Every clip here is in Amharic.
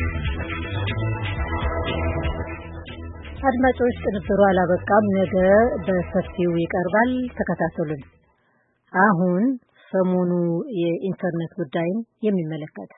አድማጮች ቅንብሩ አላበቃም። ነገ በሰፊው ይቀርባል። ተከታተሉን። አሁን ሰሞኑ የኢንተርኔት ጉዳይን የሚመለከት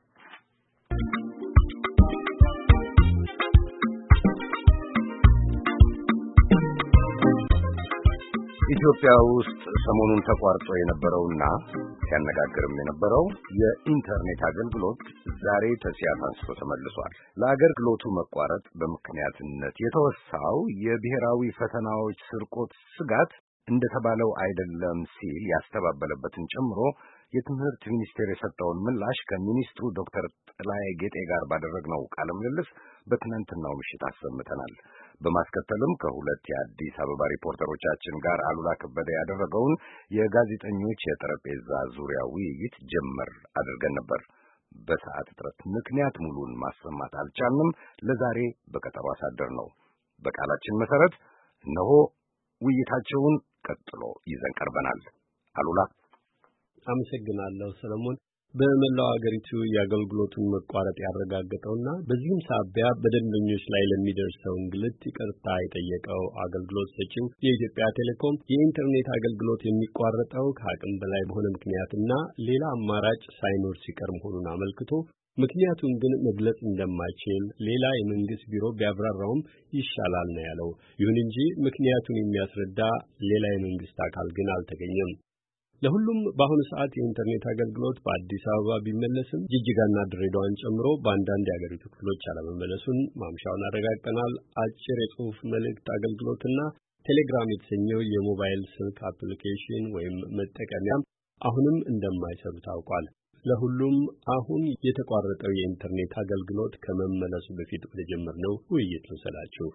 ኢትዮጵያ ውስጥ ሰሞኑን ተቋርጦ የነበረውና ሲያነጋግርም የነበረው የኢንተርኔት አገልግሎት ዛሬ ተሲያት አንስቶ ተመልሷል። ለአገልግሎቱ መቋረጥ በምክንያትነት የተወሳው የብሔራዊ ፈተናዎች ስርቆት ስጋት እንደተባለው አይደለም ሲል ያስተባበለበትን ጨምሮ የትምህርት ሚኒስቴር የሰጠውን ምላሽ ከሚኒስትሩ ዶክተር ጥላዬ ጌጤ ጋር ባደረግነው ቃለ ምልልስ በትናንትናው ምሽት አሰምተናል። በማስከተልም ከሁለት የአዲስ አበባ ሪፖርተሮቻችን ጋር አሉላ ከበደ ያደረገውን የጋዜጠኞች የጠረጴዛ ዙሪያ ውይይት ጀመር አድርገን ነበር። በሰዓት እጥረት ምክንያት ሙሉን ማሰማት አልቻልንም። ለዛሬ በቀጠሮ አሳደር ነው። በቃላችን መሰረት እነሆ ውይይታቸውን ቀጥሎ ይዘን ቀርበናል። አሉላ። አመሰግናለሁ ሰለሞን። በመላው ሀገሪቱ የአገልግሎቱን መቋረጥ ያረጋገጠውና በዚህም ሳቢያ በደንበኞች ላይ ለሚደርሰው እንግልት ይቅርታ የጠየቀው አገልግሎት ሰጪው የኢትዮጵያ ቴሌኮም የኢንተርኔት አገልግሎት የሚቋረጠው ከአቅም በላይ በሆነ ምክንያትና ሌላ አማራጭ ሳይኖር ሲቀር መሆኑን አመልክቶ ምክንያቱን ግን መግለጽ እንደማይችል ሌላ የመንግስት ቢሮ ቢያብራራውም ይሻላል ነው ያለው። ይሁን እንጂ ምክንያቱን የሚያስረዳ ሌላ የመንግስት አካል ግን አልተገኘም። ለሁሉም በአሁኑ ሰዓት የኢንተርኔት አገልግሎት በአዲስ አበባ ቢመለስም ጅጅጋና ድሬዳዋን ጨምሮ በአንዳንድ የአገሪቱ ክፍሎች አለመመለሱን ማምሻውን አረጋግጠናል። አጭር የጽሑፍ መልእክት አገልግሎትና ቴሌግራም የተሰኘው የሞባይል ስልክ አፕሊኬሽን ወይም መጠቀሚያም አሁንም እንደማይሰሩ ታውቋል። ለሁሉም አሁን የተቋረጠው የኢንተርኔት አገልግሎት ከመመለሱ በፊት ወደ ጀመርነው ውይይት ልውሰዳችሁ።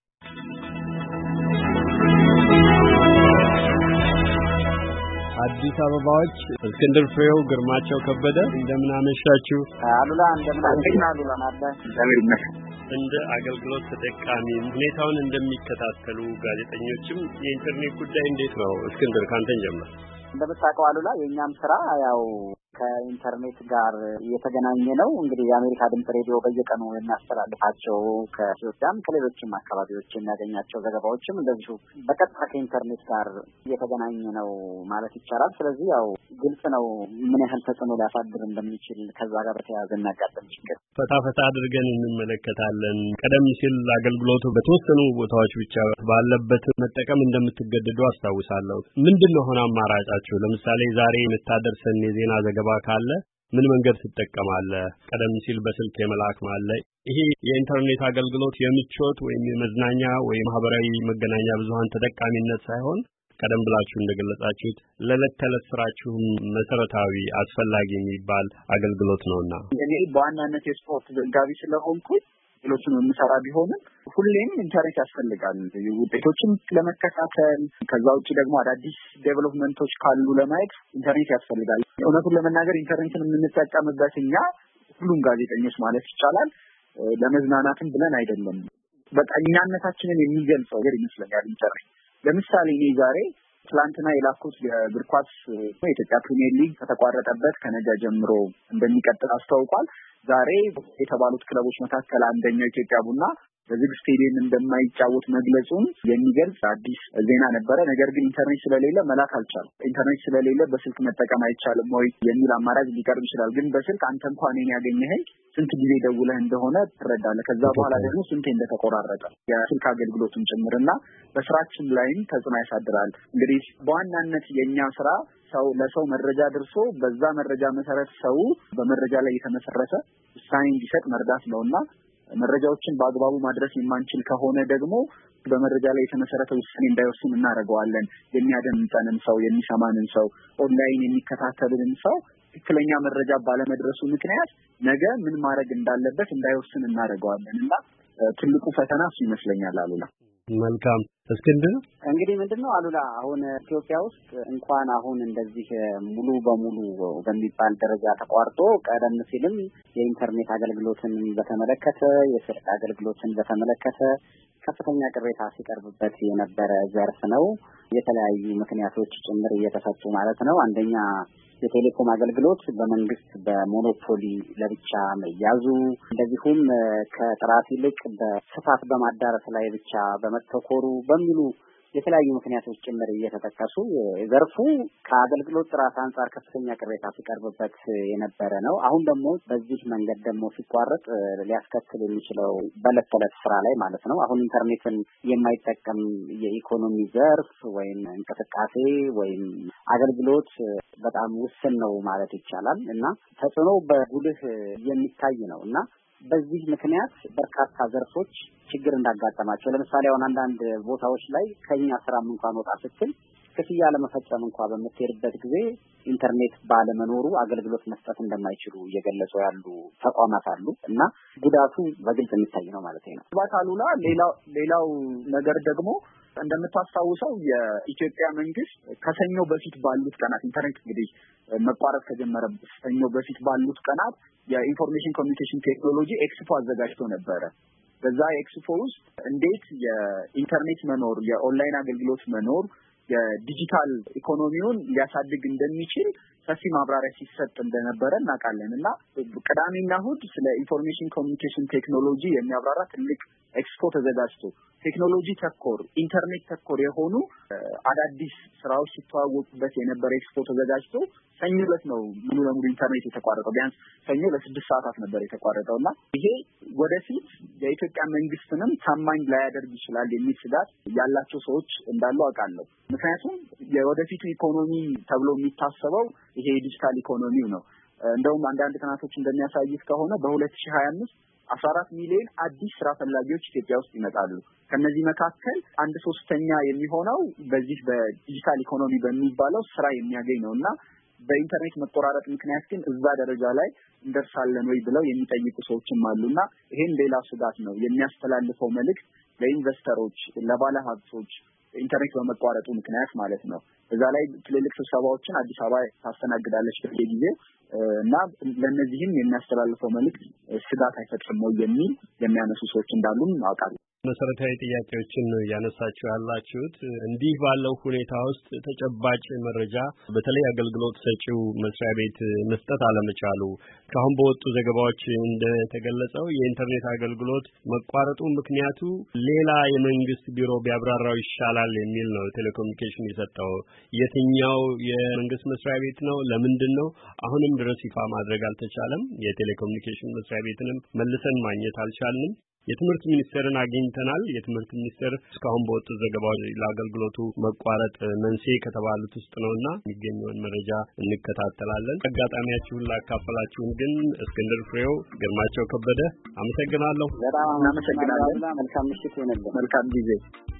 አዲስ አበባዎች እስክንድር ፍሬው፣ ግርማቸው ከበደ እንደምን አመሻችሁ? አሉላ እንደምን አሉላ እንደ አገልግሎት ተጠቃሚ ሁኔታውን እንደሚከታተሉ ጋዜጠኞችም የኢንተርኔት ጉዳይ እንዴት ነው? እስክንድር ካንተን ጀምር። እንደምታውቀው አሉላ የኛም ስራ ያው ከኢንተርኔት ጋር የተገናኘ ነው። እንግዲህ የአሜሪካ ድምጽ ሬዲዮ በየቀኑ የሚያስተላልፋቸው ከኢትዮጵያም ከሌሎችም አካባቢዎች የሚያገኛቸው ዘገባዎችም እንደዚሁ በቀጥታ ከኢንተርኔት ጋር የተገናኘ ነው ማለት ይቻላል። ስለዚህ ያው ግልጽ ነው ምን ያህል ተጽዕኖ ሊያሳድር እንደሚችል ከዛ ጋር በተያያዘ የሚያጋጥም ችግር ፈታ አድርገን እንመለከታለን። ቀደም ሲል አገልግሎቱ በተወሰኑ ቦታዎች ብቻ ባለበት መጠቀም እንደምትገደዱ አስታውሳለሁ። ምንድነው ሆነ አማራጫችሁ? ለምሳሌ ዛሬ የምታደርሰን የዜና ዘገባ ካለ ምን መንገድ ትጠቀማለህ? ቀደም ሲል በስልክ የመላክ ማለት ይሄ የኢንተርኔት አገልግሎት የምቾት ወይም የመዝናኛ ወይም ማህበራዊ መገናኛ ብዙሃን ተጠቃሚነት ሳይሆን ቀደም ብላችሁ እንደገለጻችሁት ለዕለት ተዕለት ስራችሁ መሰረታዊ አስፈላጊ የሚባል አገልግሎት ነውና እኔ በዋናነት የስፖርት ዘጋቢ ስለሆንኩ ሌሎችን የምሰራ ቢሆንም ሁሌም ኢንተርኔት ያስፈልጋል ውጤቶችን ለመከታተል። ከዛ ውጪ ደግሞ አዳዲስ ዴቨሎፕመንቶች ካሉ ለማየት ኢንተርኔት ያስፈልጋል። እውነቱን ለመናገር ኢንተርኔትን የምንጠቀምበት እኛ ሁሉም ጋዜጠኞች ማለት ይቻላል ለመዝናናትም ብለን አይደለም። በቃ እኛነታችንን የሚገልጸው ነገር ይመስለኛል ኢንተርኔት። ለምሳሌ እኔ ዛሬ ትላንትና የላኩት የእግር ኳስ የኢትዮጵያ ፕሪሚየር ሊግ ከተቋረጠበት ከነገ ጀምሮ እንደሚቀጥል አስታውቋል። ዛሬ የተባሉት ክለቦች መካከል አንደኛው ኢትዮጵያ ቡና በዝግ ስቴዲየም እንደማይጫወት መግለጹን የሚገልጽ አዲስ ዜና ነበረ። ነገር ግን ኢንተርኔት ስለሌለ መላክ አልቻለም። ኢንተርኔት ስለሌለ በስልክ መጠቀም አይቻልም ወይ የሚል አማራጭ ሊቀርብ ይችላል። ግን በስልክ አንተ እንኳን እኔን ያገኘኸኝ ስንት ጊዜ ደውለህ እንደሆነ ትረዳለህ። ከዛ በኋላ ደግሞ ስንቴ እንደተቆራረጠ የስልክ አገልግሎቱን ጭምርና በስራችን ላይም ተጽዕኖ ያሳድራል። እንግዲህ በዋናነት የኛ ስራ ሰው ለሰው መረጃ ደርሶ በዛ መረጃ መሰረት ሰው በመረጃ ላይ የተመሰረተ ውሳኔ እንዲሰጥ መርዳት ነውና መረጃዎችን በአግባቡ ማድረስ የማንችል ከሆነ ደግሞ በመረጃ ላይ የተመሰረተ ውሳኔ እንዳይወስን እናደርገዋለን። የሚያደምጠንን ሰው፣ የሚሰማንን ሰው፣ ኦንላይን የሚከታተልን ሰው ትክክለኛ መረጃ ባለመድረሱ ምክንያት ነገ ምን ማድረግ እንዳለበት እንዳይወስን እናደርገዋለን እና ትልቁ ፈተና እሱ ይመስለኛል። አሉላ መልካም። እስክንድር እንግዲህ ምንድነው አሉላ አሁን ኢትዮጵያ ውስጥ እንኳን አሁን እንደዚህ ሙሉ በሙሉ በሚባል ደረጃ ተቋርጦ ቀደም ሲልም የኢንተርኔት አገልግሎትን በተመለከተ የስልክ አገልግሎትን በተመለከተ ከፍተኛ ቅሬታ ሲቀርብበት የነበረ ዘርፍ ነው። የተለያዩ ምክንያቶች ጭምር እየተሰጡ ማለት ነው። አንደኛ የቴሌኮም አገልግሎት በመንግስት በሞኖፖሊ ለብቻ መያዙ፣ እንደዚሁም ከጥራት ይልቅ በስፋት በማዳረስ ላይ ብቻ በመተኮሩ በሚሉ የተለያዩ ምክንያቶች ጭምር እየተጠቀሱ ዘርፉ ከአገልግሎት ጥራት አንጻር ከፍተኛ ቅሬታ ሲቀርብበት የነበረ ነው። አሁን ደግሞ በዚህ መንገድ ደግሞ ሲቋረጥ ሊያስከትል የሚችለው በዕለት ተዕለት ስራ ላይ ማለት ነው አሁን ኢንተርኔትን የማይጠቀም የኢኮኖሚ ዘርፍ ወይም እንቅስቃሴ ወይም አገልግሎት በጣም ውስን ነው ማለት ይቻላል እና ተጽዕኖ በጉልህ የሚታይ ነው እና በዚህ ምክንያት በርካታ ዘርፎች ችግር እንዳጋጠማቸው ለምሳሌ አሁን አንዳንድ ቦታዎች ላይ ከኛ ስራም እንኳን ወጣ ስትል ክፍያ ለመፈጸም እንኳን በምትሄድበት ጊዜ ኢንተርኔት ባለመኖሩ አገልግሎት መስጠት እንደማይችሉ እየገለጹ ያሉ ተቋማት አሉ እና ጉዳቱ በግልጽ የሚታይ ነው ማለት ነው። ባታሉላ ሌላው ነገር ደግሞ እንደምታስታውሰው የኢትዮጵያ መንግስት ከሰኞ በፊት ባሉት ቀናት ኢንተርኔት እንግዲህ መቋረጥ ከጀመረ ሰኞ በፊት ባሉት ቀናት የኢንፎርሜሽን ኮሚኒኬሽን ቴክኖሎጂ ኤክስፖ አዘጋጅቶ ነበረ። በዛ ኤክስፖ ውስጥ እንዴት የኢንተርኔት መኖር የኦንላይን አገልግሎት መኖር የዲጂታል ኢኮኖሚውን ሊያሳድግ እንደሚችል ሰፊ ማብራሪያ ሲሰጥ እንደነበረ እናውቃለን እና ቅዳሜና እሑድ ስለ ኢንፎርሜሽን ኮሚኒኬሽን ቴክኖሎጂ የሚያብራራ ትልቅ ኤክስፖ ተዘጋጅቶ ቴክኖሎጂ ተኮር ኢንተርኔት ተኮር የሆኑ አዳዲስ ስራዎች ሲተዋወቁበት የነበረ ኤክስፖ ተዘጋጅቶ ሰኞ ዕለት ነው ሙሉ ለሙሉ ኢንተርኔት የተቋረጠው። ቢያንስ ሰኞ ለ6 ሰዓታት ነበር የተቋረጠው እና ይሄ ወደፊት የኢትዮጵያ መንግስትንም ታማኝ ላያደርግ ይችላል የሚል ስጋት ያላቸው ሰዎች እንዳሉ አውቃለሁ። ምክንያቱም የወደፊቱ ኢኮኖሚ ተብሎ የሚታሰበው ይሄ ዲጂታል ኢኮኖሚው ነው። እንደውም አንዳንድ ጥናቶች እንደሚያሳዩት ከሆነ በ2025 14 ሚሊዮን አዲስ ስራ ፈላጊዎች ኢትዮጵያ ውስጥ ይመጣሉ። ከነዚህ መካከል 1/3 የሚሆነው በዚህ በዲጂታል ኢኮኖሚ በሚባለው ስራ የሚያገኝ ነውና በኢንተርኔት መቆራረጥ ምክንያት ግን እዛ ደረጃ ላይ እንደርሳለን ወይ ብለው የሚጠይቁ ሰዎችም አሉና ይሄን ሌላ ስጋት ነው የሚያስተላልፈው መልእክት ለኢንቨስተሮች፣ ለባለ ሀብቶች ኢንተርኔት በመቋረጡ ምክንያት ማለት ነው። እዛ ላይ ትልልቅ ስብሰባዎችን አዲስ አበባ ታስተናግዳለች በየጊዜው እና ለነዚህም የሚያስተላልፈው መልእክት ስጋት አይፈጥርም ነው የሚል የሚያነሱ ሰዎች እንዳሉም አውቃለሁ። መሰረታዊ ጥያቄዎችን ነው ያነሳችሁ ያላችሁት። እንዲህ ባለው ሁኔታ ውስጥ ተጨባጭ መረጃ በተለይ አገልግሎት ሰጪው መስሪያ ቤት መስጠት አለመቻሉ ካሁን በወጡ ዘገባዎች እንደተገለጸው የኢንተርኔት አገልግሎት መቋረጡ ምክንያቱ ሌላ የመንግስት ቢሮ ቢያብራራው ይሻላል የሚል ነው ቴሌኮሙኒኬሽን የሰጠው። የትኛው የመንግስት መስሪያ ቤት ነው? ለምንድን ነው? አሁንም ድረስ ይፋ ማድረግ አልተቻለም። የቴሌኮሙኒኬሽን መስሪያ ቤትንም መልሰን ማግኘት አልቻልንም። የትምህርት ሚኒስቴርን አግኝተናል። የትምህርት ሚኒስቴር እስካሁን በወጡ ዘገባዎች ለአገልግሎቱ መቋረጥ መንስኤ ከተባሉት ውስጥ ነውና የሚገኘውን መረጃ እንከታተላለን። አጋጣሚያችሁን ላካፈላችሁን ግን እስክንድር ፍሬው፣ ግርማቸው ከበደ አመሰግናለሁ። በጣም አመሰግናለሁ። መልካም ምሽት ይሁንልህ። መልካም ጊዜ።